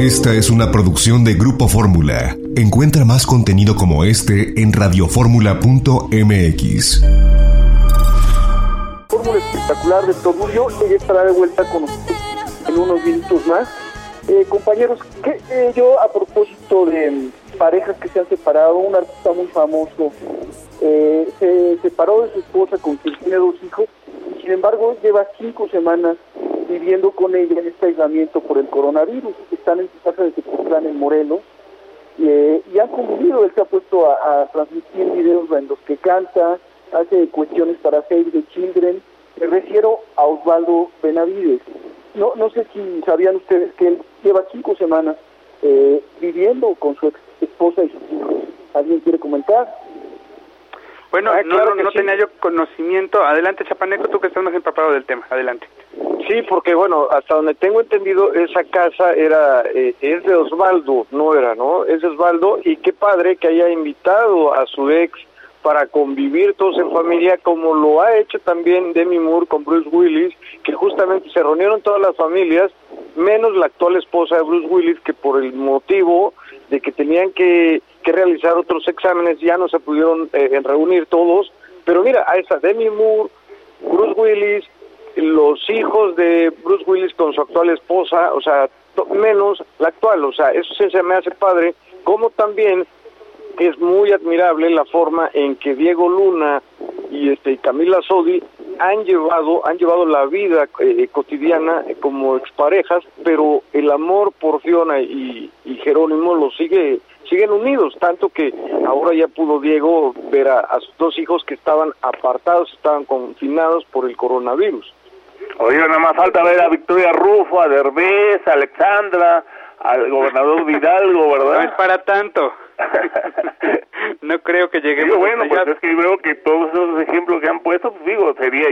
Esta es una producción de Grupo Fórmula. Encuentra más contenido como este en radioformula.mx. Fórmula espectacular de Tornillo, ella estará de vuelta con nosotros en unos minutos más. Compañeros, yo a propósito de parejas que se han separado, un artista muy famoso se separó de su esposa con quien tiene 2 hijos, y sin embargo lleva 5 semanas viviendo con ella en este aislamiento por el coronavirus. Están en su casa de Tepoztlán, en Morelos, y han convivido. Él se ha puesto a transmitir videos en los que canta, hace cuestiones para Save the Children. Me refiero a Osvaldo Benavides. No sé si sabían ustedes que él lleva 5 semanas viviendo con su ex esposa y sus hijos. ¿Alguien quiere comentar? Bueno, claro, no tenía yo conocimiento. Adelante, Chapaneco, tú que estás más empapado del tema. Adelante. Sí, porque bueno, hasta donde tengo entendido, esa casa es de Osvaldo, ¿no? Es de Osvaldo, y qué padre que haya invitado a su ex para convivir todos en familia, como lo ha hecho también Demi Moore con Bruce Willis, que justamente se reunieron todas las familias, menos la actual esposa de Bruce Willis, que por el motivo de que tenían que realizar otros exámenes ya no se pudieron reunir todos. Pero mira, a esa Demi Moore, Bruce Willis, los hijos de Bruce Willis con su actual esposa, o sea, menos la actual, o sea, eso sí se me hace padre, como también es muy admirable la forma en que Diego Luna y Camila Sodi han llevado la vida cotidiana como exparejas, pero el amor por Fiona y Jerónimo los siguen unidos, tanto que ahora ya pudo Diego ver a sus 2 hijos que estaban apartados, estaban confinados por el coronavirus. Oye, nada más falta ver a Victoria Rufo, a Derbez, a Alexandra, al gobernador Hidalgo, ¿verdad? No es para tanto. No creo que lleguemos. Digo, bueno, pues es que veo que todos esos ejemplos que han puesto, pues digo, sería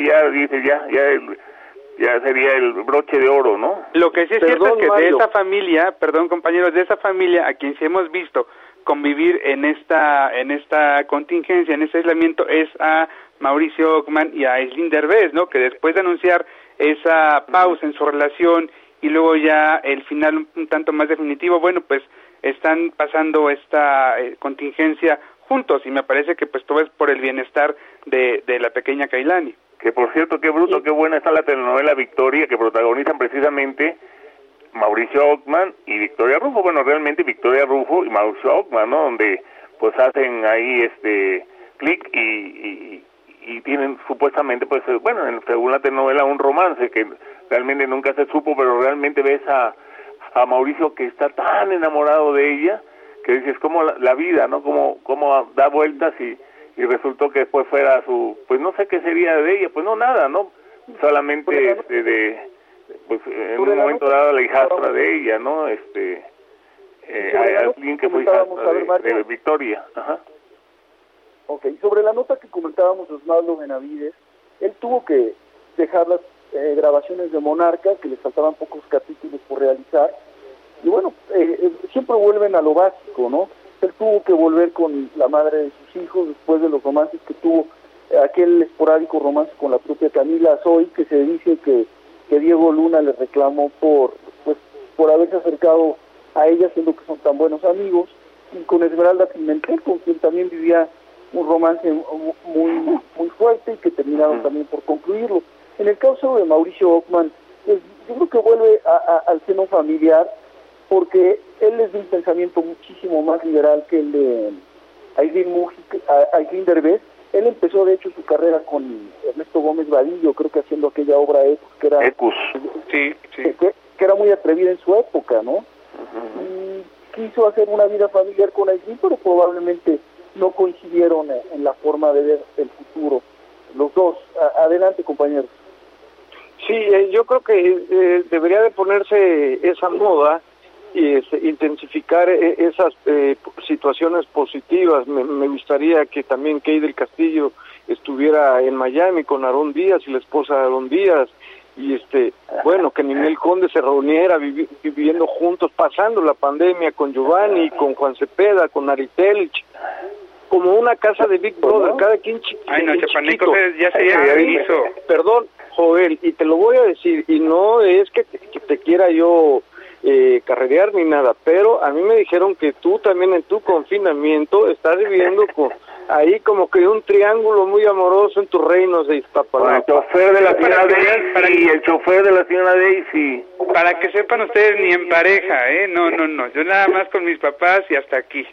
ya sería el broche de oro, ¿no? Lo que sí es cierto es que Mario, de esa familia, compañeros, de esa familia a quien sí hemos visto convivir en esta contingencia, en este aislamiento, es a Mauricio Ockman y a Aislinn Derbez, ¿no? Que después de anunciar esa pausa en su relación y luego ya el final un tanto más definitivo, bueno, pues están pasando esta contingencia juntos, y me parece que pues todo es por el bienestar de la pequeña Kailani. Que por cierto, qué bruto, qué buena está la telenovela Victoria, que protagonizan precisamente Mauricio Ockman y Victoria Rufo. Bueno, realmente Victoria Rufo y Mauricio Ockman, ¿no? Donde pues hacen ahí clic y tienen supuestamente, pues bueno, según la telenovela, un romance que realmente nunca se supo, pero realmente ves a Mauricio que está tan enamorado de ella, que dices, como la vida, ¿no? Como da vueltas y resultó que después fuera pues no sé qué sería de ella, pues no, nada, ¿no? Solamente pues en un momento dado la hijastra de ella, ¿no? Alguien que fue hijastra de Victoria. Ajá. Ok, sobre la nota que comentábamos de Osvaldo Benavides, él tuvo que dejar las grabaciones de Monarca, que le faltaban pocos capítulos por realizar, y bueno, siempre vuelven a lo básico, ¿no? Él tuvo que volver con la madre de sus hijos después de los romances que tuvo, aquel esporádico romance con la propia Camila Sodi, que se dice que Diego Luna le reclamó por haberse acercado a ella, siendo que son tan buenos amigos, y con Esmeralda Pimentel, con quien también vivía un romance muy fuerte, y que terminaron también por concluirlo. En el caso de Mauricio Ockman, pues, yo creo que vuelve al seno familiar, porque él es de un pensamiento muchísimo más liberal que el de Aislinn Derbez. Él empezó, de hecho, su carrera con Ernesto Gómez Vadillo, creo que haciendo aquella obra Ecus, que era muy atrevida en su época, ¿no? Uh-huh. Y quiso hacer una vida familiar con Aislinn, pero probablemente no coincidieron en la forma de ver el futuro los dos. Adelante, compañeros. Sí, yo creo que debería de ponerse esa moda y intensificar esas situaciones positivas. Me gustaría que también Kay del Castillo estuviera en Miami con Aarón Díaz y la esposa de Aarón Díaz, y bueno, que Ninel Conde se reuniera viviendo juntos, pasando la pandemia, con Giovanni, con Juan Cepeda, con Ari Telch, como una casa de Big Brother, cada quien chiquito. Ay, no, Chapaneco, ya se hizo. Perdón, Joel, y te lo voy a decir, y no es que te quiera yo carrerear ni nada, pero a mí me dijeron que tú también en tu confinamiento estás viviendo ahí como que un triángulo muy amoroso en tus reinos de Iztapalapa. El chofer de la señora Daisy y el chofer de la señora Daisy. Para que sepan ustedes, ni en pareja, no, yo nada más con mis papás y hasta aquí.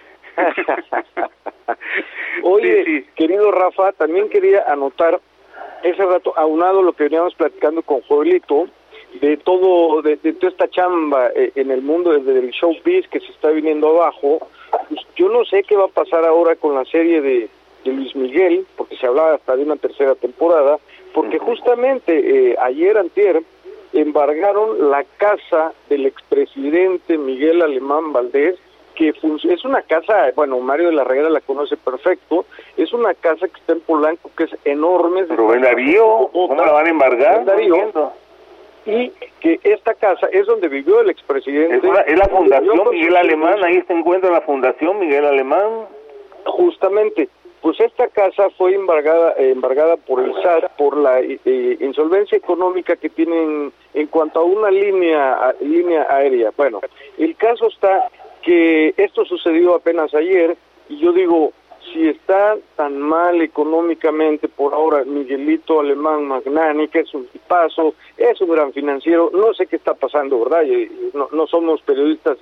Oye, sí. Querido Rafa, también quería anotar ese rato, aunado lo que veníamos platicando con Joelito, de toda esta chamba en el mundo del showbiz que se está viniendo abajo. Pues yo no sé qué va a pasar ahora con la serie de Luis Miguel, porque se hablaba hasta de una tercera temporada, porque justamente ayer, antier, embargaron la casa del expresidente Miguel Alemán Valdés, que es una casa, bueno, Mario de la Reguera la conoce perfecto, es una casa que está en Polanco, que es enorme. Rubén Darío, ¿cómo la van a embargar? Rubén Darío, y que esta casa es donde vivió el expresidente. Es la Fundación Miguel Alemán, ahí se encuentra la Fundación Miguel Alemán. Justamente, pues esta casa fue embargada por el SAT por la insolvencia económica que tienen en cuanto a una línea aérea. Bueno, el caso está que esto sucedió apenas ayer, y yo digo, si está tan mal económicamente por ahora Miguelito Alemán Magnani, que es un tipazo, es un gran financiero, no sé qué está pasando, ¿verdad? No somos periodistas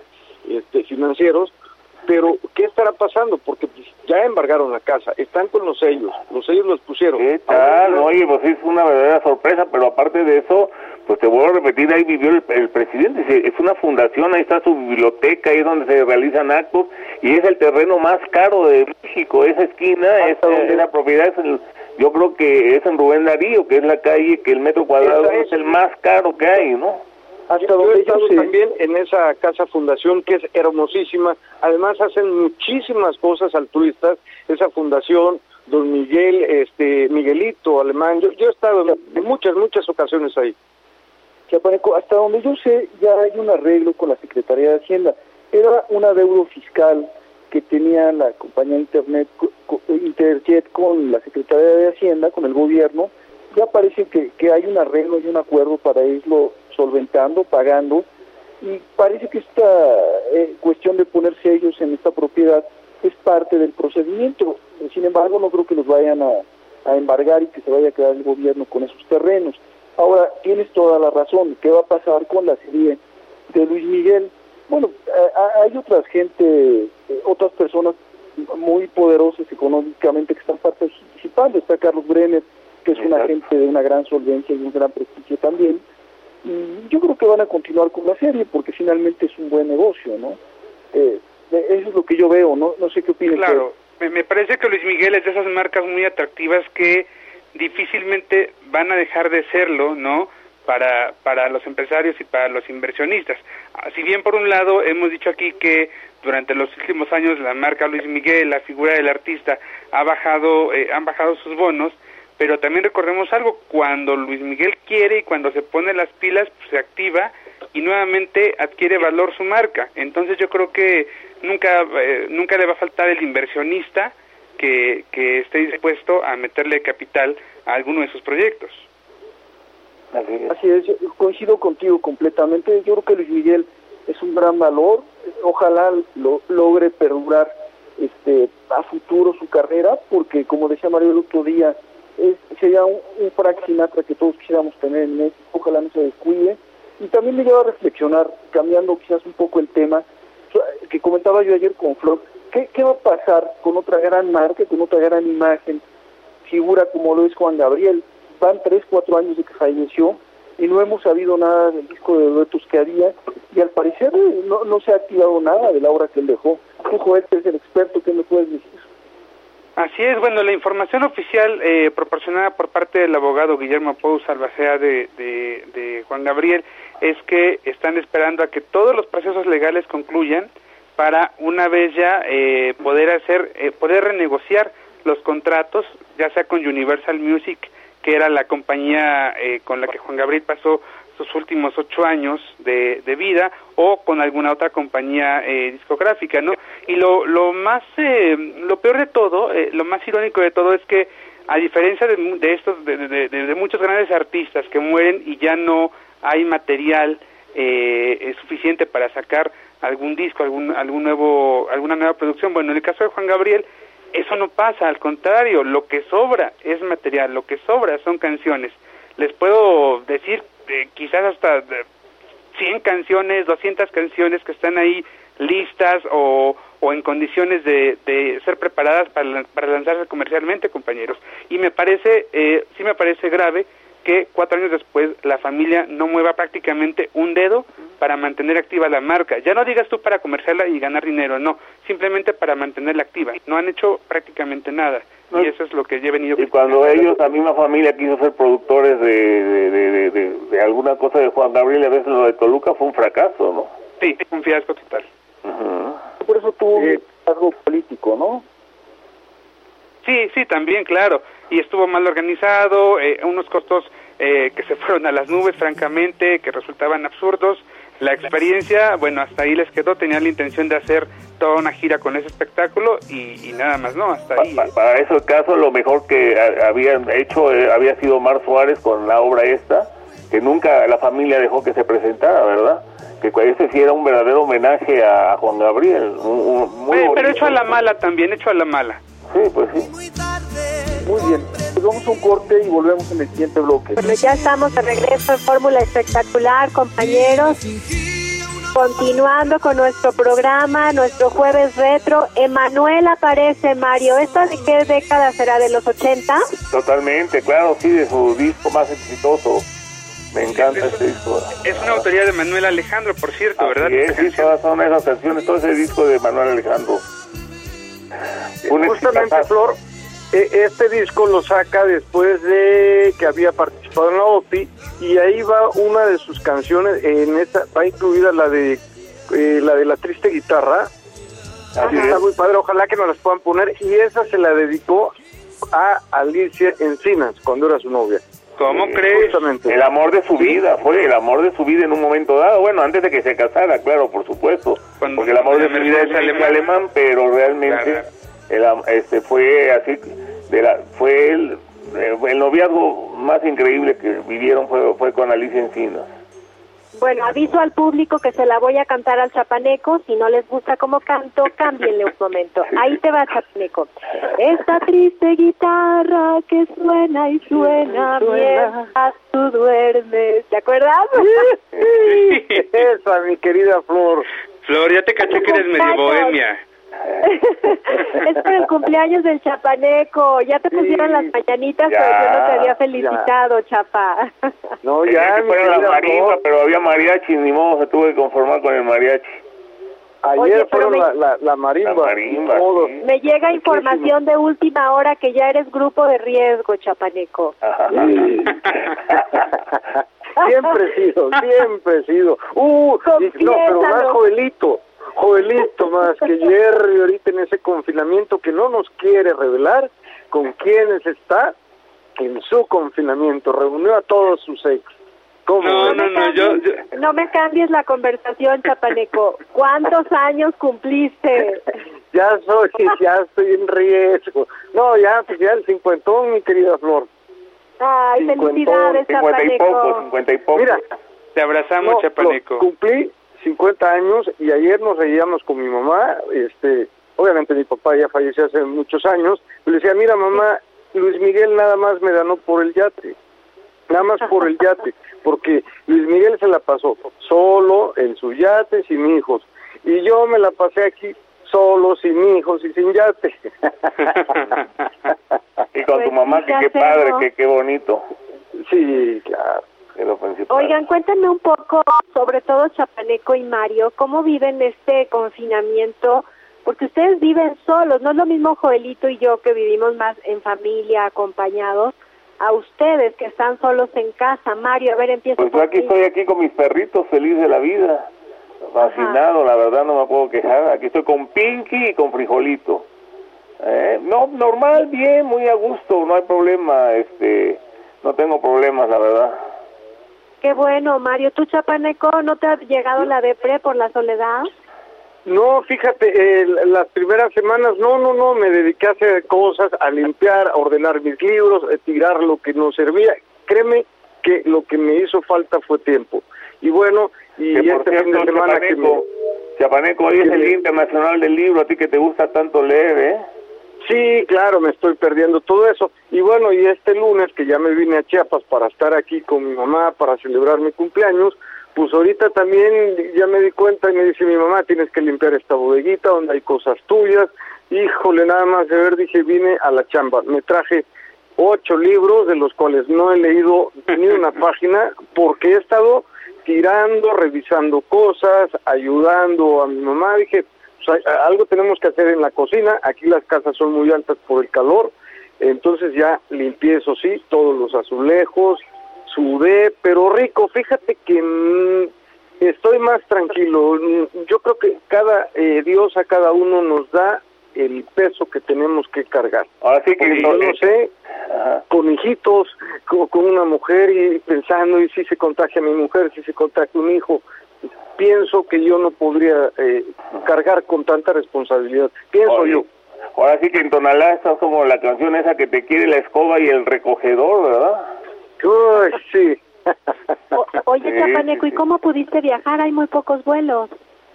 financieros, pero ¿qué estará pasando? Porque pues, ya embargaron la casa, están con los sellos los pusieron. ¿Qué tal? Oye, pues es una verdadera sorpresa, pero aparte de eso, pues te vuelvo a repetir, ahí vivió el presidente, es una fundación, ahí está su biblioteca, ahí es donde se realizan actos, y es el terreno más caro de México, esa esquina, esa propiedad, yo creo que es en Rubén Darío, que es la calle, que el metro cuadrado es el más caro que hay, ¿no? Yo he estado también en esa casa fundación, que es hermosísima, además hacen muchísimas cosas altruistas, esa fundación, don Miguel, Miguelito Alemán, yo he estado en muchas ocasiones ahí. Chiapaneco, hasta donde yo sé, ya hay un arreglo con la Secretaría de Hacienda. Era un adeudo fiscal que tenía la compañía Interjet con la Secretaría de Hacienda, con el gobierno. Ya parece que hay un arreglo y un acuerdo para irlo solventando, pagando, y parece que esta cuestión de poner sellos en esta propiedad es parte del procedimiento. Sin embargo, no creo que los vayan a embargar y que se vaya a quedar el gobierno con esos terrenos. Ahora, tienes toda la razón. ¿Qué va a pasar con la serie de Luis Miguel? Bueno, hay otras personas muy poderosas económicamente que están participando. Está Carlos Bremer, que es un agente de una gran solvencia y un gran prestigio también. Y yo creo que van a continuar con la serie porque finalmente es un buen negocio, ¿no? Eso es lo que yo veo, ¿no? No sé qué opinas. Claro, me parece que Luis Miguel es de esas marcas muy atractivas que difícilmente van a dejar de serlo, ¿no? Para los empresarios y para los inversionistas. Si bien por un lado hemos dicho aquí que durante los últimos años la marca Luis Miguel, la figura del artista, han bajado sus bonos, pero también recordemos algo, cuando Luis Miguel quiere y cuando se pone las pilas, pues se activa y nuevamente adquiere valor su marca. Entonces yo creo que nunca le va a faltar el inversionista que esté dispuesto a meterle capital a alguno de sus proyectos. Así es, yo coincido contigo completamente. Yo creo que Luis Miguel es un gran valor, ojalá logre perdurar a futuro su carrera, porque como decía Mario el otro día, sería un Frank Sinatra que todos quisiéramos tener en México, ojalá no se descuide. Y también me lleva a reflexionar, cambiando quizás un poco el tema, que comentaba yo ayer con Flor, ¿qué va a pasar con otra gran marca, con otra gran imagen, figura como lo es Juan Gabriel? Van 3-4 años de que falleció y no hemos sabido nada del disco de duetos que había, y al parecer no se ha activado nada de la obra que él dejó. Tú, Joel, que eres el experto, ¿qué me puedes decir? Así es, bueno, la información oficial proporcionada por parte del abogado Guillermo Pous Albacea de Juan Gabriel es que están esperando a que todos los procesos legales concluyan para una vez ya poder renegociar los contratos, ya sea con Universal Music, que era la compañía con la que Juan Gabriel pasó sus últimos 8 años de vida, o con alguna otra compañía discográfica, ¿no? Y lo peor de todo, lo más irónico de todo es que, a diferencia de muchos grandes artistas que mueren y ya no hay material es suficiente para sacar algún disco, alguna nueva producción. Bueno, en el caso de Juan Gabriel, eso no pasa, al contrario, lo que sobra es material, lo que sobra son canciones. Les puedo decir quizás hasta 100 canciones, 200 canciones que están ahí listas o en condiciones de ser preparadas para lanzarse comercialmente, compañeros. Y me parece, sí me parece grave que 4 años después la familia no mueva prácticamente un dedo para mantener activa la marca. Ya no digas tú para comerciarla y ganar dinero, no, simplemente para mantenerla activa. No han hecho prácticamente nada, y eso es lo que yo he venido... Y cuando ellos, la misma familia, quiso ser productores de alguna cosa de Juan Gabriel, a veces lo de Toluca fue un fracaso, ¿no? Sí, un fiasco total. Por eso tuvo un liderazgo político, ¿no? Sí, también, claro. Y estuvo mal organizado, unos costos que se fueron a las nubes, francamente, que resultaban absurdos. La experiencia, bueno, hasta ahí les quedó. Tenían la intención de hacer toda una gira con ese espectáculo y nada más, ¿no? Hasta ahí. Para ese caso, lo mejor que habían hecho había sido Omar Suárez con la obra esta, que nunca la familia dejó que se presentara, ¿verdad? Que ese sí era un verdadero homenaje a Juan Gabriel. Pero hecho a la mala también, hecho a la mala. Sí, pues sí. Muy bien, pues vamos a un corte y volvemos en el siguiente bloque. Bueno, ya estamos de regreso en Fórmula Espectacular, compañeros. Continuando con nuestro programa, nuestro jueves retro. Emanuel aparece, Mario. ¿Esta de qué década será? ¿De los 80? Totalmente, claro, sí, de su disco más exitoso. Me encanta este disco. Es una autoría de Manuel Alejandro, por cierto, ¿verdad? Sí, todas son esas canciones, todo ese disco de Manuel Alejandro. Justamente, Flor, este disco lo saca después de que había participado en la OPI, y ahí va una de sus canciones, en esta va incluida la de la triste guitarra. Está muy padre, ojalá que nos las puedan poner, y esa se la dedicó a Alicia Encinas cuando era su novia. ¿Cómo crees? Justamente. El amor de su vida, fue el amor de su vida en un momento dado, bueno, antes de que se casara, claro, por supusto, porque el amor de su vida es alemán, pero realmente fue así, fue el noviazgo más increíble que vivieron fue con Alicia Encinas. Bueno, aviso al público que se la voy a cantar al chapaneco. Si no les gusta cómo canto, cámbienle un momento. Ahí te va, chapaneco. Esta triste guitarra que suena y suena mientras tú duermes. ¿Te acuerdas? Esa, mi querida Flor. Flor, ya te caché que eres medio bohemia. Es por el cumpleaños del chapaneco. Ya te pusieron las mañanitas, pero yo no te había felicitado, chapa. No, ya, fueron las marimba, pero había mariachi, ni modo, se tuvo que conformar con el mariachi. Ayer fueron la marimba. Sí. Me llega información de última hora que ya eres grupo de riesgo, chapaneco. Siempre he sido. No, pero más Joelito más que Jerry ahorita en ese confinamiento que no nos quiere revelar con quiénes está en su confinamiento. Reunió a todos sus ex. ¿Cómo? No me cambies la conversación, chapaneco. ¿Cuántos años cumpliste? Ya estoy en riesgo. No, ya el 50, mi querida Flor. Ay, felicidades, chapaneco. 50 y poco. Mira, te abrazamos, chapaneco. Cumplí 50 años y ayer nos reíamos con mi mamá. Obviamente mi papá ya falleció hace muchos años. Le decía, mira mamá, Luis Miguel nada más me ganó por el yate. Nada más por el yate. Porque Luis Miguel se la pasó solo en su yate, sin hijos. Y yo me la pasé aquí solo, sin hijos y sin yate. Y con tu mamá, que qué padre, qué bonito. Sí, claro. Oigan, cuéntame un poco, sobre todo chapaneco y Mario, ¿cómo viven este confinamiento? Porque ustedes viven solos, no es lo mismo Joelito y yo que vivimos más en familia, acompañados, a ustedes que están solos en casa. Mario, a ver, empieza. Pues yo estoy aquí con mis perritos, feliz de la vida, fascinado, la verdad no me puedo quejar. Aquí estoy con Pinky y con Frijolito. No, normal, bien, muy a gusto, no hay problema, no tengo problemas, la verdad. Qué bueno, Mario. ¿Tú, chapaneco, no te ha llegado la depre por la soledad? No, fíjate, las primeras semanas, no, me dediqué a hacer cosas, a limpiar, a ordenar mis libros, a tirar lo que no servía. Créeme que lo que me hizo falta fue tiempo. Y bueno, y que por este cierto, fin de semana Chiapaneco, hoy es el Día Internacional del Libro, a ti que te gusta tanto leer, ¿eh? Sí, claro, me estoy perdiendo todo eso. Y bueno, y este lunes que ya me vine a Chiapas para estar aquí con mi mamá para celebrar mi cumpleaños, pues ahorita también ya me di cuenta y me dice mi mamá, tienes que limpiar esta bodeguita donde hay cosas tuyas. Híjole, nada más de ver, dije, vine a la chamba. Me traje 8 libros, de los cuales no he leído ni una página, porque he estado tirando, revisando cosas, ayudando a mi mamá. Dije, pues, algo tenemos que hacer en la cocina. Aquí las casas son muy altas por el calor, entonces ya limpié, eso sí, todos los azulejos, sudé, pero rico. Fíjate que estoy más tranquilo. Yo creo que Dios a cada uno nos da el peso que tenemos que cargar. Ahora sí que yo no sé, con hijitos, con una mujer, y pensando, y si se contagia mi mujer, si se contagia un hijo, pienso que yo no podría cargar con tanta responsabilidad, pienso yo. Ahora sí que en Tonalá estás como la canción esa que te quiere la escoba y el recogedor, ¿verdad? Uy, sí. Oye, Chiapaneco, ¿y cómo pudiste viajar? Hay muy pocos vuelos.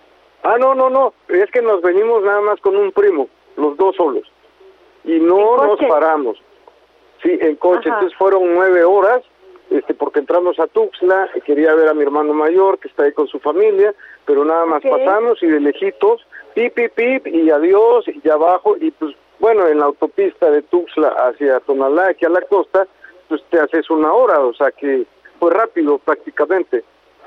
No, es que nos venimos nada más con un primo, los dos solos, y no nos paramos. Sí, en coche. Ajá. Entonces fueron 9 horas, porque entramos a Tuxtla, quería ver a mi hermano mayor, que está ahí con su familia, pero nada más pasamos, y de lejitos, pip, pip, pip, y adiós, y abajo, y pues, bueno, en la autopista de Tuxtla hacia Tonalá, aquí a la costa, pues te haces 1 hora, o sea que fue rápido prácticamente.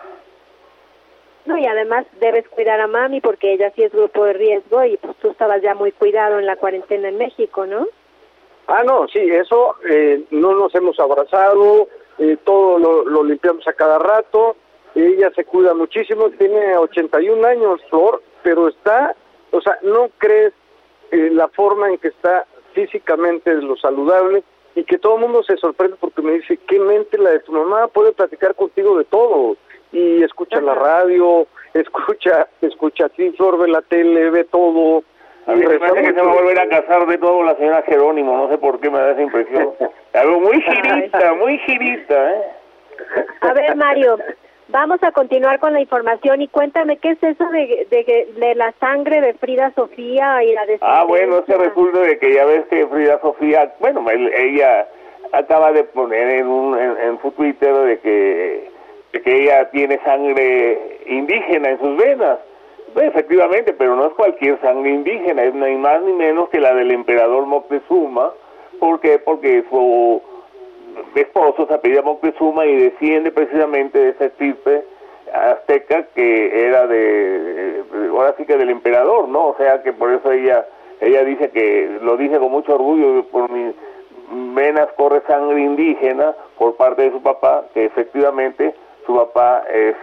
No, y además debes cuidar a mami porque ella sí es grupo de riesgo y pues tú estabas ya muy cuidado en la cuarentena en México, ¿no? No, sí, eso, no nos hemos abrazado, todo lo limpiamos a cada rato, ella se cuida muchísimo, tiene 81 años, Flor, pero está, o sea, no crees la forma en que está físicamente de lo saludable, y que todo el mundo se sorprende porque me dice, qué mente la de tu mamá, puede platicar contigo de todo. Y escucha la radio, escucha así, Flor, ve la tele, ve todo. A mí me parece que se va a volver a casar de todo la señora Jerónimo, no sé por qué me da esa impresión. Algo muy girita, ¿eh? A ver, Mario, vamos a continuar con la información y cuéntame, ¿qué es eso de la sangre de Frida Sofía y la de... bueno, es que resulta de que ya ves que Frida Sofía, bueno, ella acaba de poner en su Twitter de que ella tiene sangre indígena en sus venas. Pues, efectivamente, pero no es cualquier sangre indígena, es ni más ni menos que la del emperador Moctezuma. ¿Por qué? Porque su esposo se apellida Moctezuma y desciende precisamente de esa estirpe azteca que era ahora sí que del emperador, ¿no? O sea que por eso ella dice que, lo dice con mucho orgullo, por mis venas corre sangre indígena por parte de su papá, que efectivamente su papá es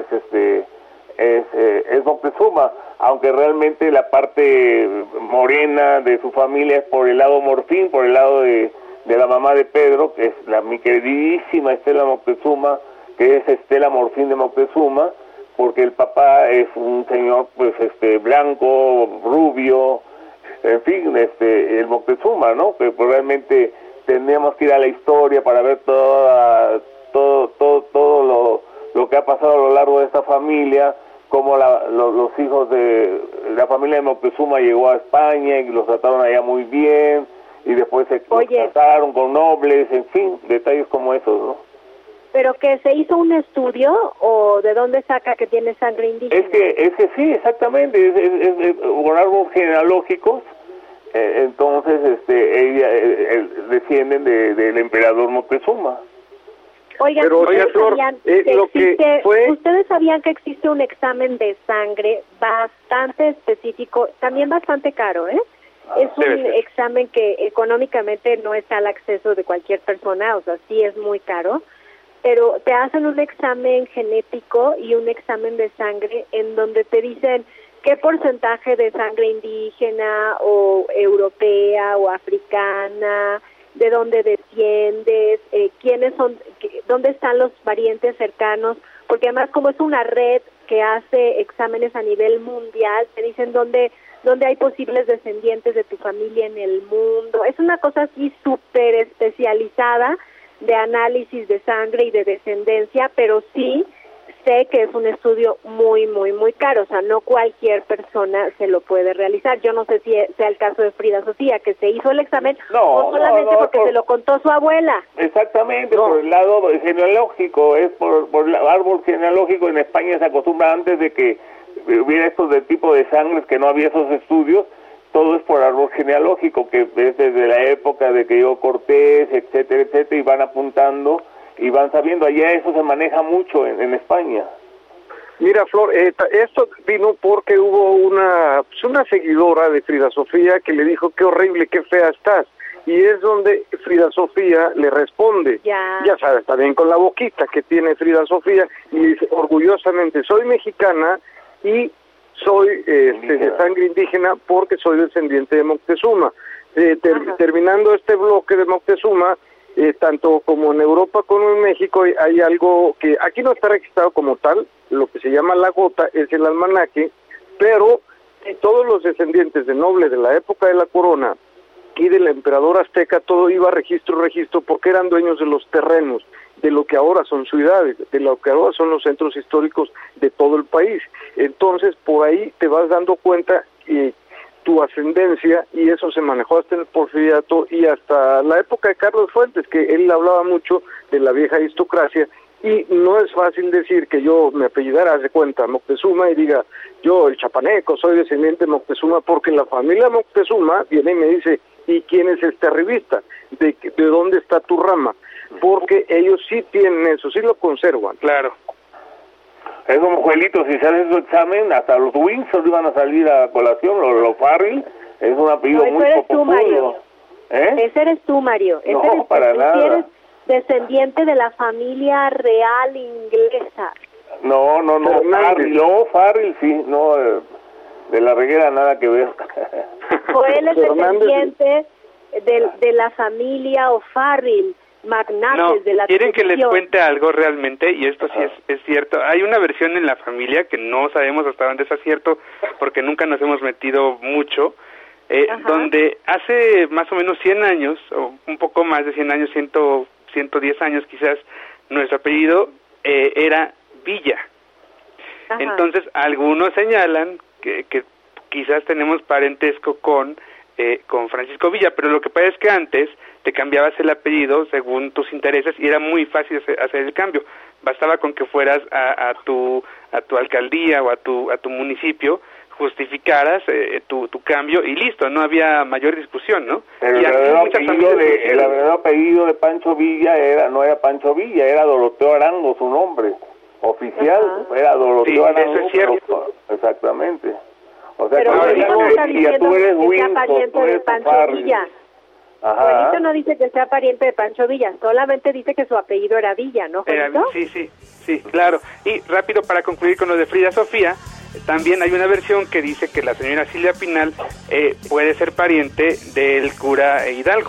Moctezuma, aunque realmente la parte morena de su familia es por el lado Morfín, por el lado de la mamá de Pedro, que es mi queridísima Estela Moctezuma, que es Estela Morfín de Moctezuma, porque el papá es un señor pues blanco, rubio, en fin, el Moctezuma, ¿no? Que pues, realmente tendríamos que ir a la historia para ver todo lo que ha pasado a lo largo de esta familia, cómo los hijos de la familia de Moctezuma llegó a España y los trataron allá muy bien, y después se casaron con nobles, en fin, detalles como esos, ¿no? ¿Pero que se hizo un estudio o de dónde saca que tiene sangre indígena? Es que sí, exactamente, es con árboles genealógicos. Entonces ella descienden del emperador Moctezuma. Oigan, pero ¿ustedes sabían que existe un examen de sangre bastante específico, también bastante caro, es un examen que económicamente no está al acceso de cualquier persona, o sea, sí es muy caro, pero te hacen un examen genético y un examen de sangre en donde te dicen qué porcentaje de sangre indígena o europea o africana, de dónde desciendes, quiénes son, dónde están los parientes cercanos, porque además como es una red que hace exámenes a nivel mundial, te dicen dónde hay posibles descendientes de tu familia en el mundo. Es una cosa así súper especializada de análisis de sangre y de descendencia, pero sí sé que es un estudio muy, muy, muy caro, o sea, no cualquier persona se lo puede realizar. Yo no sé si sea el caso de Frida Sofía, que se hizo el examen o solamente porque se lo contó su abuela. Exactamente, por el lado genealógico, es por el árbol genealógico. En España se acostumbra, antes de que hubiera estos de tipo de sangre, que no había esos estudios, todo es por árbol genealógico, que es desde la época de que llegó Cortés, etcétera, etcétera, y van apuntando y van sabiendo. Allá eso se maneja mucho en España. Mira, Flor, esto vino porque hubo una seguidora de Frida Sofía que le dijo: qué horrible, qué fea estás. Y es donde Frida Sofía le responde, ya sabes, también con la boquita que tiene Frida Sofía, y dice orgullosamente: soy mexicana y soy de sangre indígena porque soy descendiente de Moctezuma. Terminando este bloque de Moctezuma, tanto como en Europa como en México hay algo que aquí no está registrado como tal, lo que se llama la gota, es el almanaque, pero todos los descendientes de nobles de la época de la corona y del emperador azteca, todo iba registro, porque eran dueños de los terrenos, de lo que ahora son ciudades, de lo que ahora son los centros históricos de todo el país. Entonces, por ahí te vas dando cuenta que tu ascendencia, y eso se manejó hasta en el Porfiriato y hasta la época de Carlos Fuentes, que él hablaba mucho de la vieja aristocracia, y no es fácil decir que yo me apellidara, haz de cuenta, Moctezuma, y diga: yo, el chapaneco, soy descendiente de Moctezuma, porque la familia Moctezuma viene y me dice: ¿y quién es este arribista? ¿De dónde está tu rama? Porque ellos sí tienen eso, sí lo conservan. Claro. Es como, Joelito, si se hace su examen, hasta los Windsor iban a salir a colación, los Farrell, es un apellido muy popular. Ese eres tú, Mario. No, para nada. Tú eres descendiente de la familia real inglesa. No, Farrell sí, no, de la Reguera nada que ver. Joel es descendiente de la familia O'Farrill, magnates de la quieren que les cuente algo realmente, y esto sí es cierto. Hay una versión en la familia que no sabemos hasta dónde es cierto, porque nunca nos hemos metido mucho, donde hace más o menos 100 años, o un poco más de 100 años, 110 años quizás, nuestro apellido era Villa. Entonces, algunos señalan que quizás tenemos parentesco con Francisco Villa, pero lo que pasa es que antes te cambiabas el apellido según tus intereses y era muy fácil hacer el cambio. Bastaba con que fueras a tu alcaldía o a tu municipio, justificaras tu cambio y listo, no había mayor discusión, ¿no? El verdadero apellido de Pancho Villa no era Pancho Villa, era Doroteo Arango, su nombre oficial, era Doroteo Arango. Eso es cierto. Exactamente. O sea, pero Joelito no está diciendo que sea pariente de Pancho Villa. Joelito no dice que sea pariente de Pancho Villa, solamente dice que su apellido era Villa, ¿no, Joelito? Sí, claro. Y rápido, para concluir con lo de Frida Sofía, también hay una versión que dice que la señora Silvia Pinal puede ser pariente del cura Hidalgo.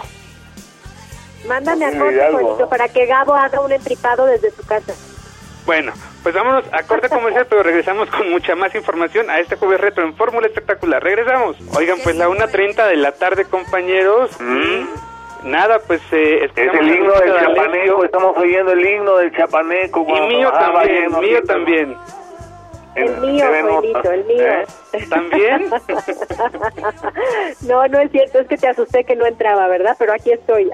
Mándame a corte, Joelito, para que Gabo haga un entripado desde su casa. Bueno, pues vámonos a corte comercial, pero regresamos con mucha más información a este Jueves Retro en Fórmula Espectacular. Regresamos. Oigan, pues la 1:30 de la tarde, compañeros. Nada, pues es el himno del chapaneco, estamos oyendo el himno del chapaneco. Y mío también. El mío, Joelito, el mío. ¿También? No es cierto, es que te asusté que no entraba, ¿verdad? Pero aquí estoy.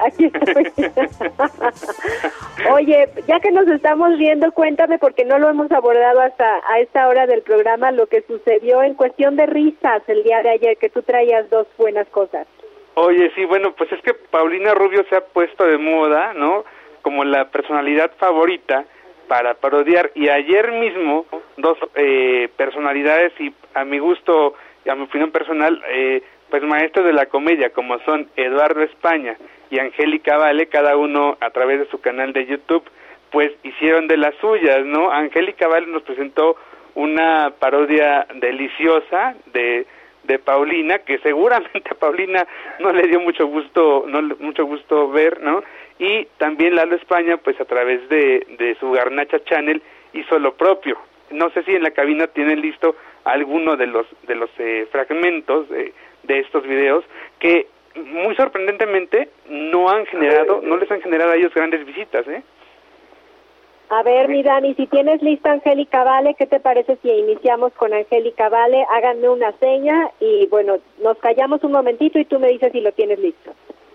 Oye, ya que nos estamos viendo, cuéntame, porque no lo hemos abordado hasta a esta hora del programa, lo que sucedió en cuestión de risas el día de ayer, que tú traías dos buenas cosas. Oye, sí, bueno, pues es que Paulina Rubio se ha puesto de moda, ¿no? Como la personalidad favorita para parodiar, y ayer mismo dos personalidades, y a mi gusto y a mi opinión personal, pues maestros de la comedia, como son Eduardo España y Angélica Vale, cada uno a través de su canal de YouTube, pues hicieron de las suyas, ¿no? Angélica Vale nos presentó una parodia deliciosa de Paulina, que seguramente a Paulina no le dio mucho gusto ver, ¿no? Y también Lalo España, pues a través de su Garnacha Channel, hizo lo propio. No sé si en la cabina tienen listo alguno de los fragmentos de estos videos que muy sorprendentemente no les han generado a ellos grandes visitas, A ver, mi Dani, si tienes lista Angélica Vale, ¿qué te parece si iniciamos con Angélica Vale? Háganme una seña y, bueno, nos callamos un momentito y tú me dices si lo tienes listo.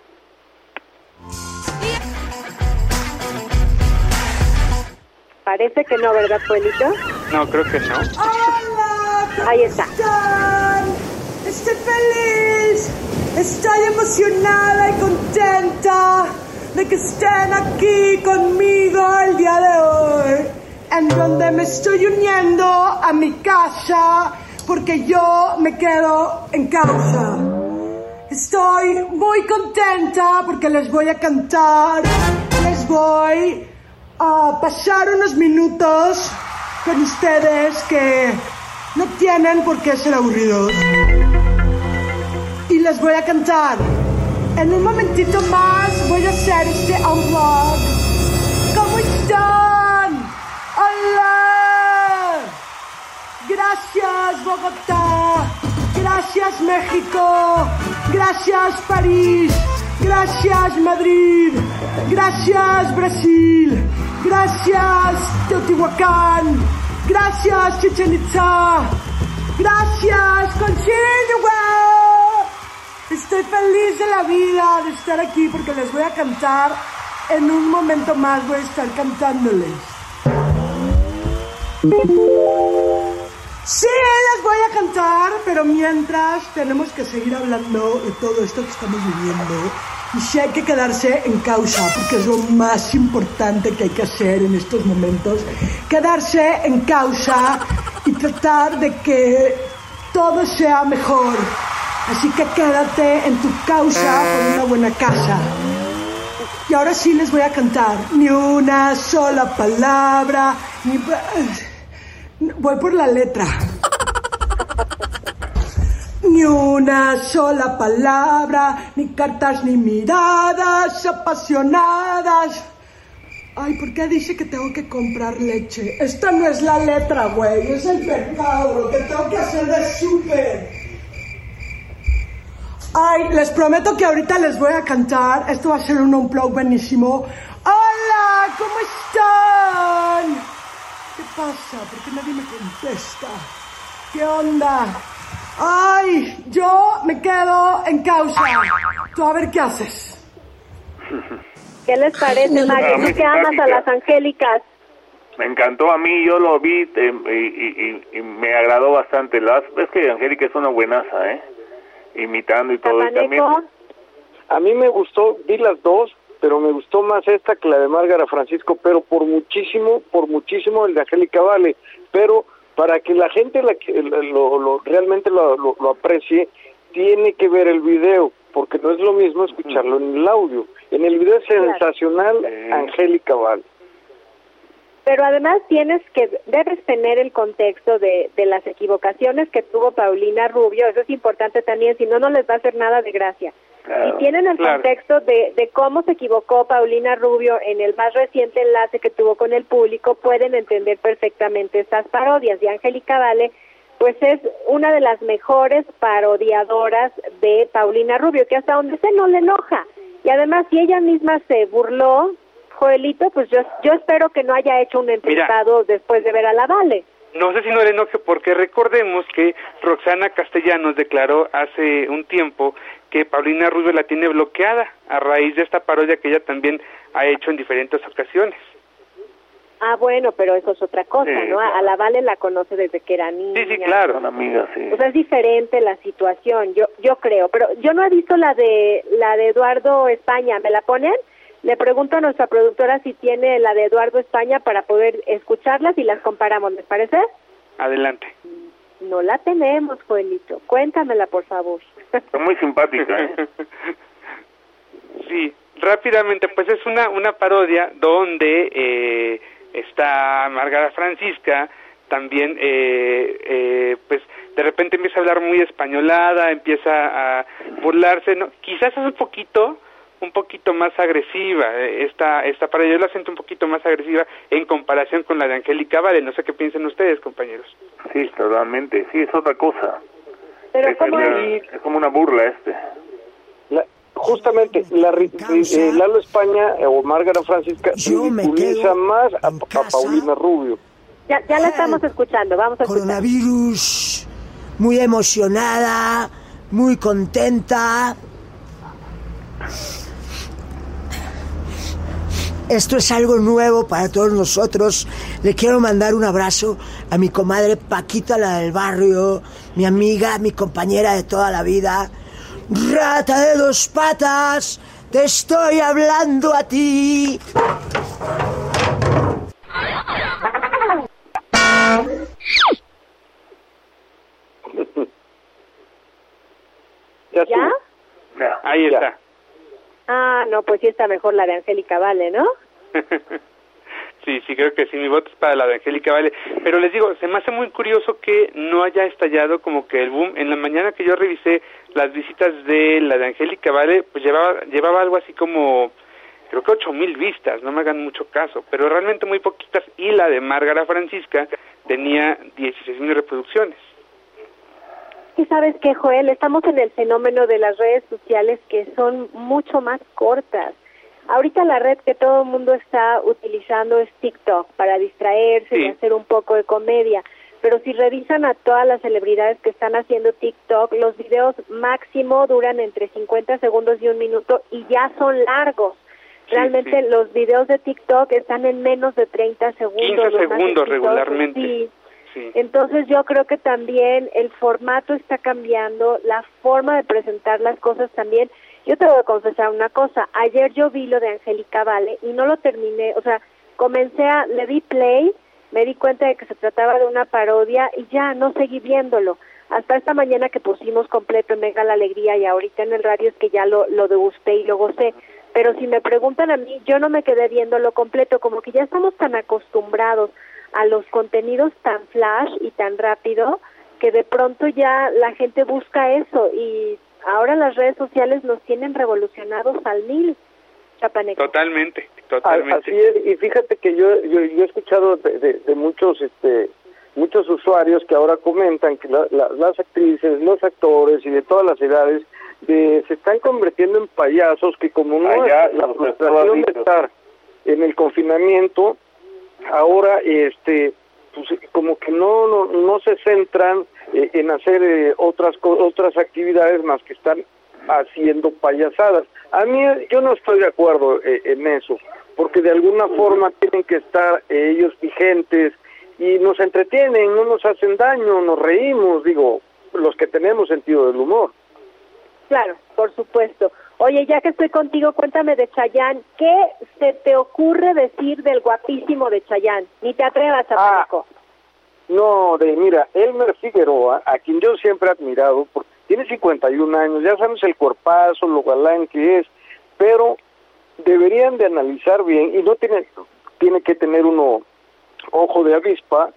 Parece que no, ¿verdad, Puelito? No, creo que no. ¡Hola! Ahí está. Estoy feliz, estoy emocionada y contenta de que estén aquí conmigo el día de hoy, en donde me estoy uniendo a mi casa porque yo me quedo en causa. Estoy muy contenta porque les voy a cantar, les voy a pasar unos minutos con ustedes que no tienen por qué ser aburridos. Y les voy a cantar. En un momentito más voy a hacer este unplug. ¿Cómo están? ¡Hola! Gracias, Bogotá. Gracias, México. Gracias, París. Gracias, Madrid. Gracias, Brasil. Gracias, Teotihuacán. Gracias, Chichén Itzá. Gracias, Conchigua. Estoy feliz de la vida de estar aquí porque les voy a cantar. En un momento más voy a estar cantándoles. Sí, les voy a cantar, pero mientras tenemos que seguir hablando de todo esto que estamos viviendo. Y sí hay que quedarse en causa, porque es lo más importante que hay que hacer en estos momentos. Quedarse en causa y tratar de que todo sea mejor. Así que quédate en tu causa por una buena casa. Y ahora sí les voy a cantar. Ni una sola palabra, voy por la letra. Ni una sola palabra, ni cartas ni miradas apasionadas. Ay, ¿por qué dice que tengo que comprar leche? Esta no es la letra, güey, es el mercado, lo que tengo que hacer de súper. Ay, les prometo que ahorita les voy a cantar. Esto va a ser un unplug buenísimo. ¡Hola! ¿Cómo están? ¿Qué pasa? ¿Por qué nadie me contesta? ¿Qué onda? Ay, yo me quedo en causa. Tú a ver qué haces. ¿Qué les parece, Mario? ¿Tú que amas a las Angélicas? Me encantó a mí, yo lo vi y me agradó bastante. Es que Angélica es una buenaza, imitando y todo. Y también, a mí me gustó, vi las dos, pero me gustó más esta que la de Márgara Francisco, pero por muchísimo el de Angélica Vale. Pero para que la gente realmente lo aprecie, tiene que ver el video, porque no es lo mismo escucharlo en el audio. En el video es sensacional, Angélica Vale. Pero además debes tener el contexto de las equivocaciones que tuvo Paulina Rubio. Eso es importante también, si no, no les va a hacer nada de gracia. Claro, si tienen el contexto de cómo se equivocó Paulina Rubio en el más reciente enlace que tuvo con el público, pueden entender perfectamente estas parodias. Y Angélica Vale, pues es una de las mejores parodiadoras de Paulina Rubio, que hasta donde no le enoja. Y además, si ella misma se burló, Joelito, pues yo espero que no haya hecho un entristado después de ver a la Vale. No sé si no le enoje, porque recordemos que Roxana Castellanos declaró hace un tiempo que Paulina Rubio la tiene bloqueada a raíz de esta parodia que ella también ha hecho en diferentes ocasiones. Ah, bueno, pero eso es otra cosa, sí, ¿no? claro. A la Vale la conoce desde que era niña. Sí, claro. Son amigas, sí. O sea, es diferente la situación, yo creo. Pero yo no he visto la de Eduardo España. ¿Me la ponen? Le pregunto a nuestra productora si tiene la de Eduardo España para poder escucharlas y las comparamos, ¿les parece? Adelante. No la tenemos, Joelito. Cuéntamela, por favor. Está muy simpática, Sí, rápidamente, pues es una parodia donde está Márgara Francisca, también pues de repente empieza a hablar muy españolada, empieza a burlarse, ¿no? Quizás es un poquito más agresiva esta parodia. Yo la siento un poquito más agresiva en comparación con la de Angélica Vale. No sé qué piensan ustedes, compañeros. Sí, totalmente. Sí, es otra cosa. Pero es como una burla justamente Lalo España o Márgara Francisca ridiculiza más a Paulina Rubio. Ya la estamos escuchando, vamos a escuchar. Coronavirus, muy emocionada, muy contenta. Esto es algo nuevo para todos nosotros. Le quiero mandar un abrazo a mi comadre Paquita, la del barrio, mi amiga, mi compañera de toda la vida. Rata de 2 patas, te estoy hablando a ti. ¿Ya? Ahí está. Ah, no, pues sí está mejor la de Angélica Vale, ¿no? Sí, creo que sí, mi voto es para la de Angélica Vale, pero les digo, se me hace muy curioso que no haya estallado como que el boom. En la mañana que yo revisé las visitas de la de Angélica Vale, pues llevaba algo así como, creo que 8,000 vistas, no me hagan mucho caso, pero realmente muy poquitas, y la de Márgara Francisca tenía 16,000 reproducciones. ¿Y sabes qué, Joel? Estamos en el fenómeno de las redes sociales que son mucho más cortas. Ahorita la red que todo el mundo está utilizando es TikTok para distraerse y hacer un poco de comedia. Pero si revisan a todas las celebridades que están haciendo TikTok, los videos máximo duran entre 50 segundos y 1 minuto y ya son largos. Realmente los videos de TikTok están en menos de 30 segundos. 15 segundos regularmente. Sí. Entonces yo creo que también el formato está cambiando, la forma de presentar las cosas también. Yo te voy a confesar una cosa, ayer yo vi lo de Angélica Vale y no lo terminé, o sea, le di play, me di cuenta de que se trataba de una parodia y ya no seguí viéndolo. Hasta esta mañana que pusimos completo en Venga la Alegría y ahorita en el radio es que ya lo degusté y lo gocé. Pero si me preguntan a mí, yo no me quedé viéndolo completo, como que ya estamos tan acostumbrados a los contenidos tan flash y tan rápido que de pronto ya la gente busca eso y ahora las redes sociales nos tienen revolucionados al 1000, Chapaneco. Totalmente. Así es, y fíjate que yo he escuchado de muchos usuarios que ahora comentan que las actrices, los actores y de todas las edades se están convirtiendo en payasos que como no es la frustración de estar en el confinamiento, ahora pues como que no se centran en hacer otras actividades más que están haciendo payasadas. A mí yo no estoy de acuerdo en eso, porque de alguna forma tienen que estar ellos vigentes y nos entretienen, no nos hacen daño, nos reímos, digo, los que tenemos sentido del humor. Claro, por supuesto. Oye, ya que estoy contigo, cuéntame de Chayanne. ¿Qué se te ocurre decir del guapísimo de Chayanne? Ni te atrevas, Chapaneco. No, mira, Elmer Figueroa, a quien yo siempre he admirado, porque tiene 51 años, ya sabes el cuerpazo, lo galán que es, pero deberían de analizar bien, y no tiene que tener uno ojo de avispa,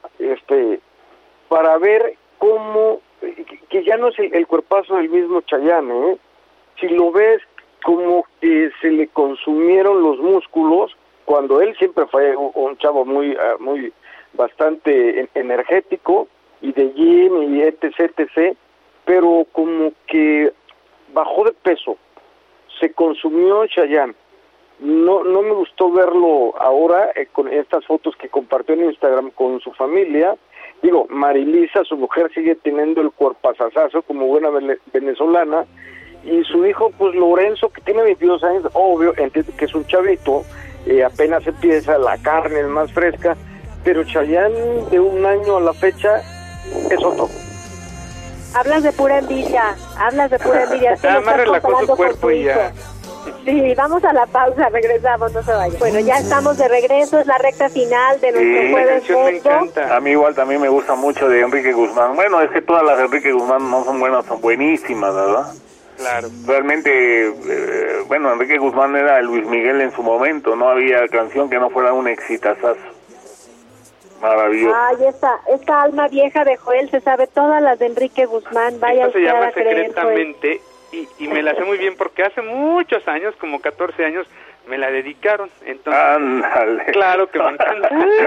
para ver cómo, que ya no es el cuerpazo del mismo Chayanne, si lo ves como que se le consumieron los músculos, cuando él siempre fue un chavo muy bastante energético y de gym y etc, pero como que bajó de peso, se consumió Chayanne. No me gustó verlo ahora con estas fotos que compartió en Instagram con su familia. Digo, Marilisa, su mujer, sigue teniendo el cuerpazazazo como buena venezolana, y su hijo, pues Lorenzo, que tiene 22 años, obvio, entiende que es un chavito, apenas empieza, la carne es más fresca, pero Chayanne de un año a la fecha es otro. Hablas de pura envidia. Nada más relajó su cuerpo y ya. Sí, vamos a la pausa, regresamos, no se vayan. Bueno, ya estamos de regreso, es la recta final de nuestro jueves me encanta. A mí igual también me gusta mucho de Enrique Guzmán. Bueno, es que todas las de Enrique Guzmán no son buenas, son buenísimas, ¿verdad? Claro. Realmente, bueno, Enrique Guzmán era Luis Miguel en su momento, no había canción que no fuera un exitazazo. Maravilloso. Ay, esta alma vieja de Joel se sabe todas las de Enrique Guzmán. Vaya usted a creer, Secretamente, y me la sé muy bien porque hace muchos años, como 14 años, me la dedicaron. Entonces, ándale. Claro que me encanta.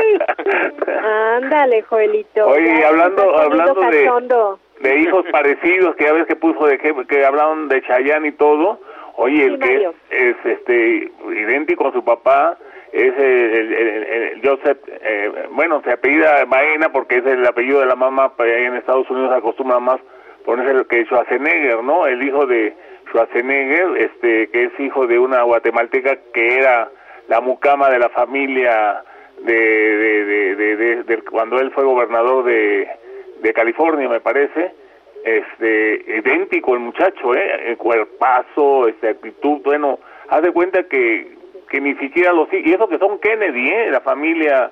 Ándale, Joelito. Oye, hablando de hijos parecidos, que ya ves que puso que hablaron de Chayanne y todo. Oye, el que es idéntico a su papá es el Joseph, se apellida Baena porque es el apellido de la mamá, pero ahí en Estados Unidos acostumbran más ponerse el que Schwarzenegger, ¿no? El hijo de Schwarzenegger, que es hijo de una guatemalteca que era la mucama de la familia de cuando él fue gobernador de California, me parece. Idéntico el muchacho, el cuerpazo, actitud, bueno, haz de cuenta que ni siquiera y eso que son Kennedy, la familia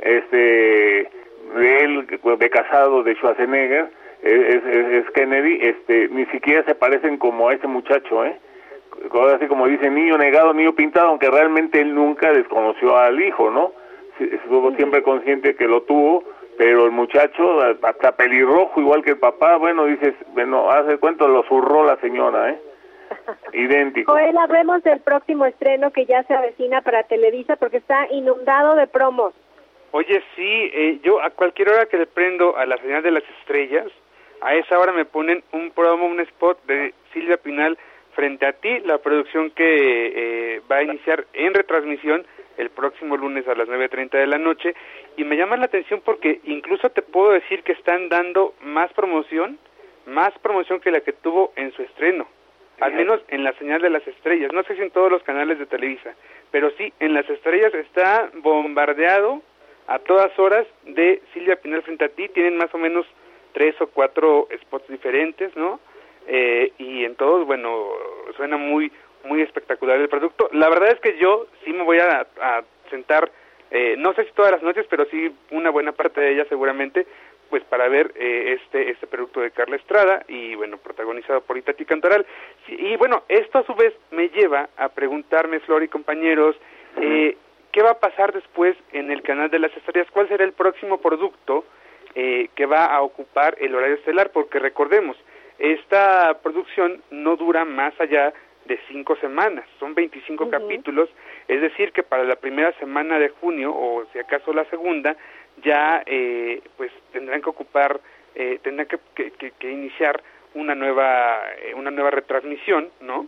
de él, de casado de Schwarzenegger, es Kennedy, ni siquiera se parecen como a ese muchacho, así como dicen, niño negado, niño pintado, aunque realmente él nunca desconoció al hijo, ¿no? Estuvo siempre consciente que lo tuvo, pero el muchacho, hasta pelirrojo, igual que el papá, hace cuenta, lo zurró la señora, idéntico. Joel, hablemos del próximo estreno que ya se avecina para Televisa, porque está inundado de promos. Oye, sí, yo a cualquier hora que le prendo a la señal de las estrellas, a esa hora me ponen un promo, un spot de Silvia Pinal, Frente a ti, la producción que va a iniciar en retransmisión el próximo lunes a las 9:30 de la noche, y me llama la atención porque incluso te puedo decir que están dando más promoción que la que tuvo en su estreno, al menos en la señal de las estrellas, no sé si en todos los canales de Televisa, pero sí, en las estrellas está bombardeado a todas horas de Silvia Pinal Frente a ti, tienen más o menos 3 o 4 spots diferentes, ¿no? Y en todos, suena muy espectacular el producto. La verdad es que yo sí me voy a sentar, no sé si todas las noches, pero sí una buena parte de ellas seguramente, pues para ver este producto de Carla Estrada y protagonizado por Itatí Cantoral. Y esto a su vez me lleva a preguntarme, Flor y compañeros, ¿qué va a pasar después en el canal de las estrellas? ¿Cuál será el próximo producto que va a ocupar el horario estelar? Porque recordemos, esta producción no dura más allá de 5 semanas, son 25 capítulos, es decir que para la primera semana de junio, o si acaso la segunda, ya pues tendrán que ocupar, tendrán que iniciar una nueva retransmisión, ¿no?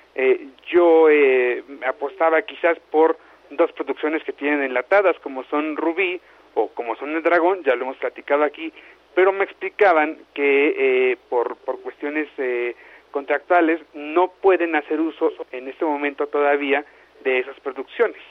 Yo apostaba quizás por 2 producciones que tienen enlatadas, como son Rubí o como son El Dragón, ya lo hemos platicado aquí, pero me explicaban que por cuestiones contractuales no pueden hacer uso en este momento todavía de esas producciones.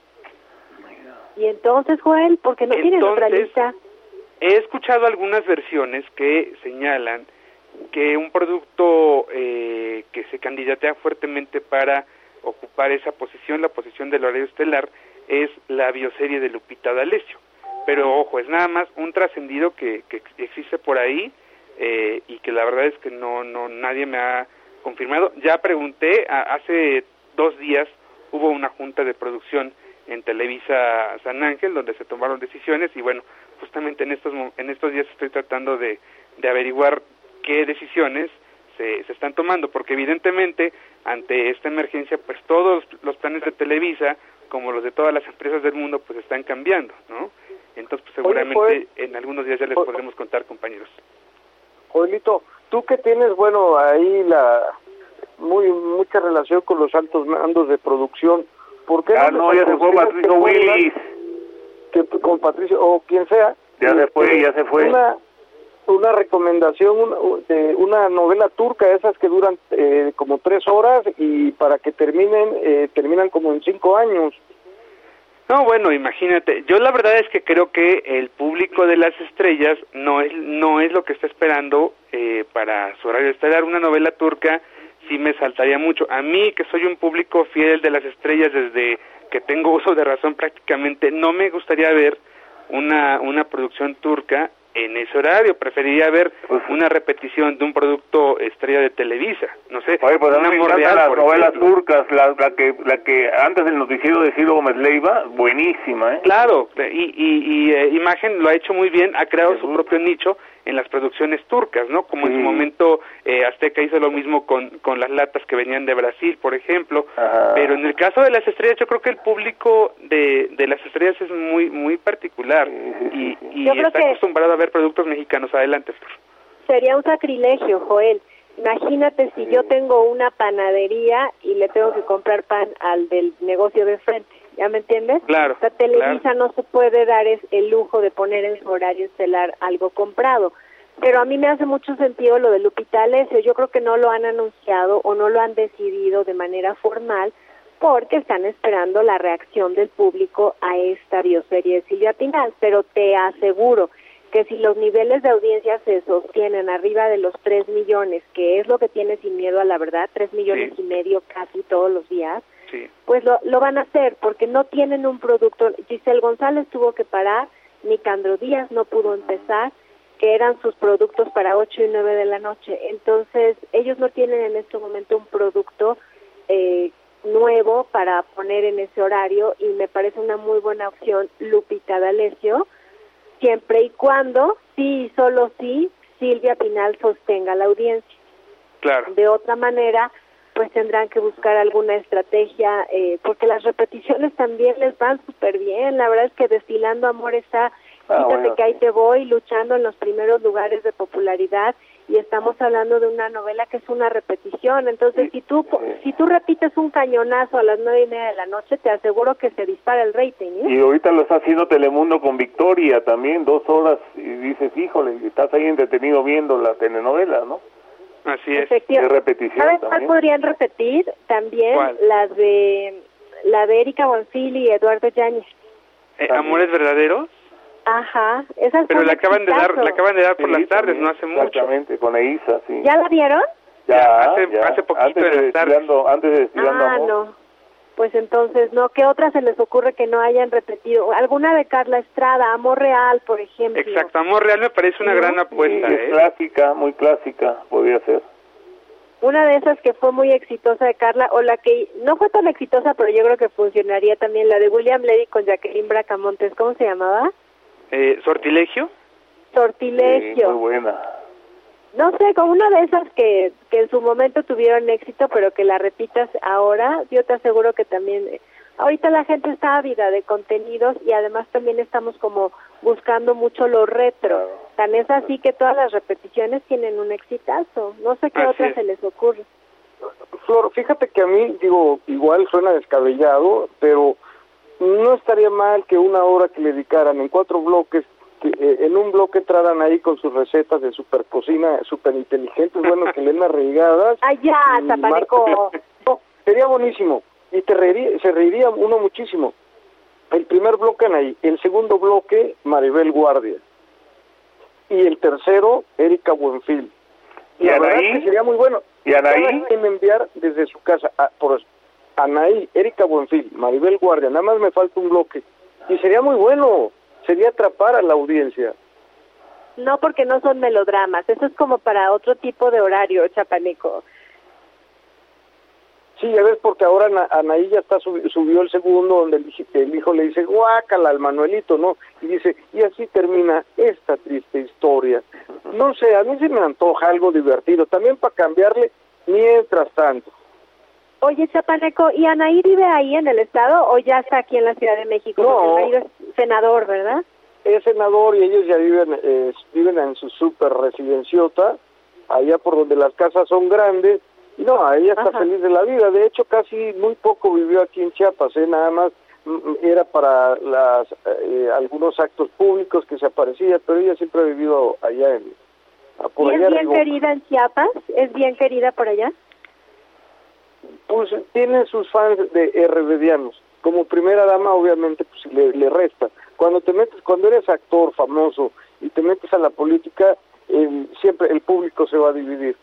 Y entonces, Joel, ¿por qué no tienen otra lista? He escuchado algunas versiones que señalan que un producto que se candidatea fuertemente para ocupar esa posición, la posición del horario estelar, es la bioserie de Lupita D'Alessio. Pero ojo, es nada más un trascendido que existe por ahí, y que la verdad es que no nadie me ha confirmado. Ya pregunté, hace 2 días hubo una junta de producción en Televisa San Ángel donde se tomaron decisiones y justamente en estos días estoy tratando de averiguar qué decisiones se están tomando, porque evidentemente ante esta emergencia pues todos los planes de Televisa, como los de todas las empresas del mundo, pues están cambiando, ¿no? Entonces pues seguramente en algunos días ya les podremos contar, compañeros. Joelito, tú que tienes, ahí mucha relación con los altos mandos de producción, ¿por qué ya se fue Patricio Willis? Con Patricio, o quien sea. Ya se fue. Una recomendación de una novela turca, esas que duran como 3 horas y para que terminan como en 5 años. No, imagínate, yo la verdad es que creo que el público de las estrellas no es lo que está esperando para su horario estelar. Una novela turca sí me saltaría mucho. A mí, que soy un público fiel de las estrellas desde que tengo uso de razón prácticamente, no me gustaría ver una producción turca en ese horario. Preferiría ver una repetición de un producto estrella de Televisa, no sé. Oye, pues a mí me encantan las novelas turcas, la que antes del noticiero de Ciro Gómez Leiva, buenísima, Claro, y Imagen lo ha hecho muy bien, ha creado su propio nicho en las producciones turcas, ¿no? Como en su momento Azteca hizo lo mismo con las latas que venían de Brasil, por ejemplo. Ajá. Pero en el caso de las estrellas, yo creo que el público de las estrellas es muy particular y está acostumbrado a ver productos mexicanos. Adelante, Flor. Sería un sacrilegio, Joel, Imagínate si yo tengo una panadería y le tengo que comprar pan al del negocio de frente, ¿ya me entiendes? Claro. O sea, Televisa no se puede dar el lujo de poner en su horario estelar algo comprado. Pero a mí me hace mucho sentido lo de Lupita D'Alessio. Yo creo que no lo han anunciado o no lo han decidido de manera formal porque están esperando la reacción del público a esta bioserie de Silvia Pinal. Pero te aseguro que si los niveles de audiencia se sostienen arriba de los 3 millones, que es lo que tiene Sin Miedo a la Verdad, 3 millones y medio casi todos los días, pues lo van a hacer porque no tienen un producto. Giselle González tuvo que parar, Nicandro Díaz no pudo empezar, que eran sus productos para 8 y 9 de la noche. Entonces, ellos no tienen en este momento un producto nuevo para poner en ese horario y me parece una muy buena opción Lupita D'Alessio, siempre y cuando, sí y solo sí, Silvia Pinal sostenga la audiencia. Claro. De otra manera, pues tendrán que buscar alguna estrategia, porque las repeticiones también les van súper bien. La verdad es que Destilando Amor está, fíjate que ahí te voy, luchando en los primeros lugares de popularidad, y estamos hablando de una novela que es una repetición. Entonces, si tú repites un cañonazo a las 9:30 de la noche, te aseguro que se dispara el rating, ¿eh? Y ahorita lo está haciendo Telemundo con Victoria también, 2 horas, y dices, híjole, estás ahí entretenido viendo la telenovela, ¿no? Así es. De repetición. ¿Sabes cuál podrían repetir? También ¿cuál? la de Erika Buenfil y Eduardo Yáñez. ¿Amores verdaderos? Ajá, esa es. Pero la acaban de dar por las tardes, también, no hace mucho. Exactamente, con Eiza, sí. ¿Ya la vieron? Ya, hace poquito en las tardes. Antes de Destilando Amor. No. Pues entonces, ¿no? ¿Qué otra se les ocurre que no hayan repetido? Alguna de Carla Estrada, Amor Real, por ejemplo. Exacto, Amor Real me parece una gran apuesta. Es clásica, muy clásica, podría ser. Una de esas que fue muy exitosa de Carla, o la que no fue tan exitosa, pero yo creo que funcionaría también, la de William Levy con Jacqueline Bracamontes, ¿cómo se llamaba? ¿Sortilegio? Sortilegio. Sí, muy buena. No sé, con una de esas que en su momento tuvieron éxito, pero que la repitas ahora, yo te aseguro que también, ahorita la gente está ávida de contenidos y además también estamos como buscando mucho lo retro. Claro. Tan es así que todas las repeticiones tienen un exitazo. No sé qué otra se les ocurre. Flor, fíjate que a mí, igual suena descabellado, pero no estaría mal que una hora que le dedicaran en 4 bloques, que en un bloque entraran ahí con sus recetas de super cocina, super inteligentes, bueno, que leen arraigadas. ¡Allá, Zapaneco! No, sería buenísimo, y se reiría uno muchísimo. El primer bloque Anaí, el segundo bloque Maribel Guardia, y el tercero Erika Buenfil. ¿Y Anaí? Que sería muy bueno. ¿Y Anaí? Pueden enviar desde su casa, por Anaí, Erika Buenfil, Maribel Guardia, nada más me falta un bloque, y sería muy bueno. Sería atrapar a la audiencia. No, porque no son melodramas. Eso es como para otro tipo de horario, Chapaneco. Sí, ya ves, porque ahora Anaí ya subió el segundo, donde el hijo le dice, guácala al Manuelito, ¿no? Y dice, y así termina esta triste historia. No sé, a mí se me antoja algo divertido, también para cambiarle mientras tanto. Oye, Chapaneco, ¿y Anaí vive ahí en el estado o ya está aquí en la Ciudad de México? No. Porque Anaí es senador, ¿verdad? Es senador y ellos ya viven en su super residenciota, allá por donde las casas son grandes. Y no, ella está feliz de la vida. De hecho, casi muy poco vivió aquí en Chiapas, nada más era para algunos actos públicos que se aparecía, pero ella siempre ha vivido allá por allá. ¿Y es bien querida en Chiapas? ¿Es bien querida por allá? Pues tiene sus fans de RBDianos. Como primera dama, obviamente, pues le resta. Cuando eres actor famoso y te metes a la política, siempre el público se va a dividir.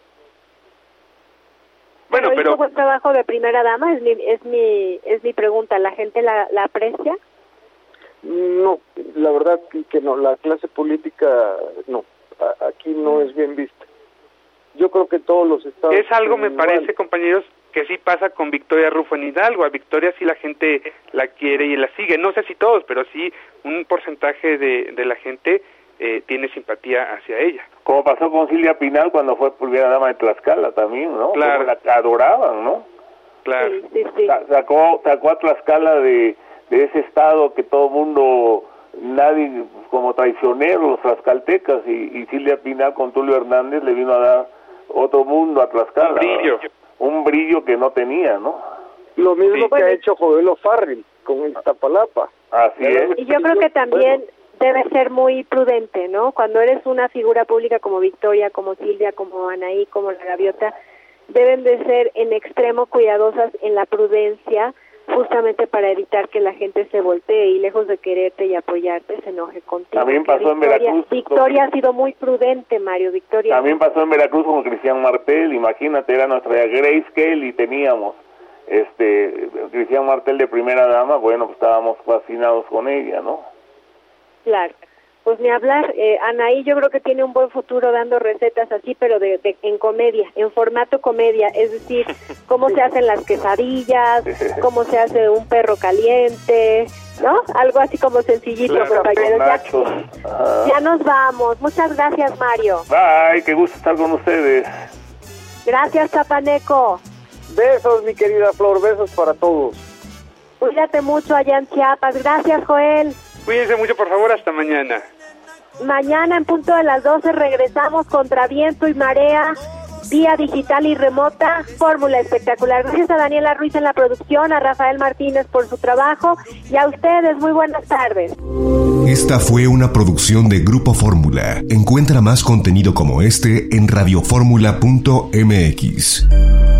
Bueno, pero ¿hizo buen trabajo de primera dama? Es mi pregunta. ¿La gente la aprecia? No, la verdad que no. La clase política, no. Aquí no es bien vista. Yo creo que todos los estados... Es algo, me parece, compañeros, que sí pasa con Victoria Rufo en Hidalgo. A Victoria sí la gente la quiere y la sigue. No sé si todos, pero sí un porcentaje de la gente tiene simpatía hacia ella. Como pasó con Silvia Pinal cuando fue primera dama de Tlaxcala también, ¿no? Claro. La adoraban, ¿no? Claro. Sí. Sacó a Tlaxcala de ese estado que todo mundo, nadie, como traicioneros, los tlaxcaltecas, y Silvia Pinal con Tulio Hernández le vino a dar otro mundo a Tlaxcala. Un brillo que no tenía, ¿no? Lo mismo que ha hecho Joel O'Farrill con Iztapalapa. Así es. Y yo creo que también debe ser muy prudente, ¿no? Cuando eres una figura pública como Victoria, como Silvia, como Anaí, como la Gaviota, deben de ser en extremo cuidadosas en la prudencia, justamente para evitar que la gente se voltee y lejos de quererte y apoyarte se enoje contigo. También pasó en Veracruz. Victoria ha sido muy prudente, Mario. Victoria. También pasó en Veracruz con Cristian Martel. Imagínate, era nuestra Grace Kelly, teníamos Cristian Martel de primera dama. Bueno, pues estábamos fascinados con ella, ¿no? Claro. Pues ni hablar, Anaí yo creo que tiene un buen futuro dando recetas así, pero en comedia, en formato comedia, es decir, cómo se hacen las quesadillas, cómo se hace un perro caliente, ¿no? Algo así como sencillito, compañeros. Ya nos vamos. Muchas gracias, Mario. Bye, qué gusto estar con ustedes. Gracias, Chapaneco. Besos, mi querida Flor, besos para todos. Cuídate mucho allá en Chiapas. Gracias, Joel. Cuídense mucho, por favor, hasta mañana. Mañana en punto de las 12 regresamos contra viento y marea, vía digital y remota, fórmula espectacular. Gracias a Daniela Ruiz en la producción, a Rafael Martínez por su trabajo y a ustedes, muy buenas tardes. Esta fue una producción de Grupo Fórmula. Encuentra más contenido como este en radioformula.mx.